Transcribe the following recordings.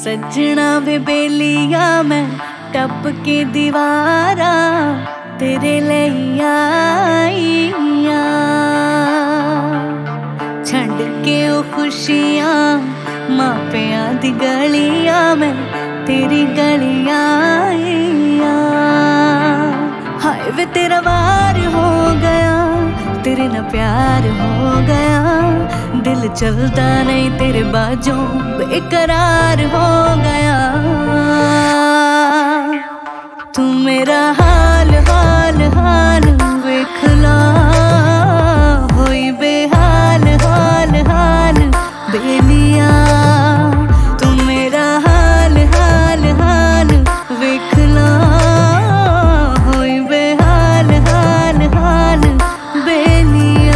सजना वे बेलिया मैं टप के दीवारा तेरे लिए आईया छंड के ओ खुशियां मापियां दी गलियां मैं तेरी गलियां आईया हाय वे तेरा वार हो गया तेरे ना प्यार हो गया दिल चलता नहीं तेरे बाजों बेकरार हो गया तू मेरा हाल हाल हाल वेख ला होई बेहाल हाल हाल बेलिया तू मेरा हाल हाल हाल वेख ला होई बेहाल हाल हाल बेलिया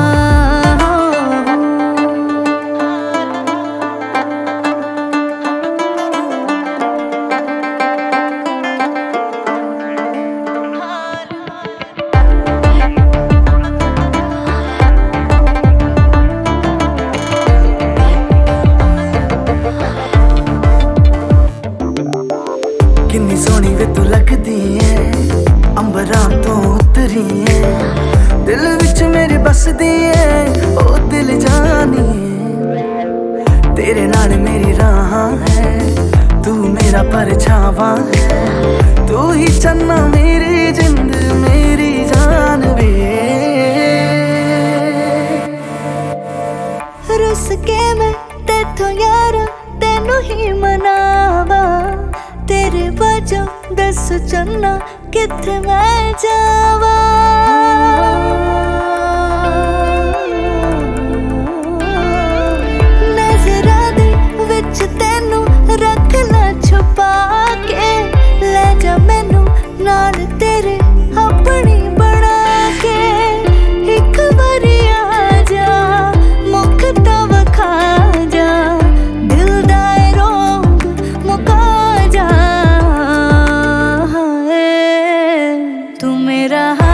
किन्नी सोहनी वे तू लगदी है अंबरां तो उतरी है दिल विच मेरे बसदी है ओ दिल जानी है तेरे नाल मेरी राहां है तू मेरा परछावां है तू ही चन्ना मेरी जिंद मेरी जान वे रुस के मैं तेथों यार तेनू ही मनावा तेरे वजह दस चन्ना किथे मैं जावा नजरा दे विच तेनू रख ला छुपा के ले जा मैनू नाल तेरे अपनी बना के एक बारी आ जा मुख ता वखा जा दिल दा रोग मुका जा तू मेरा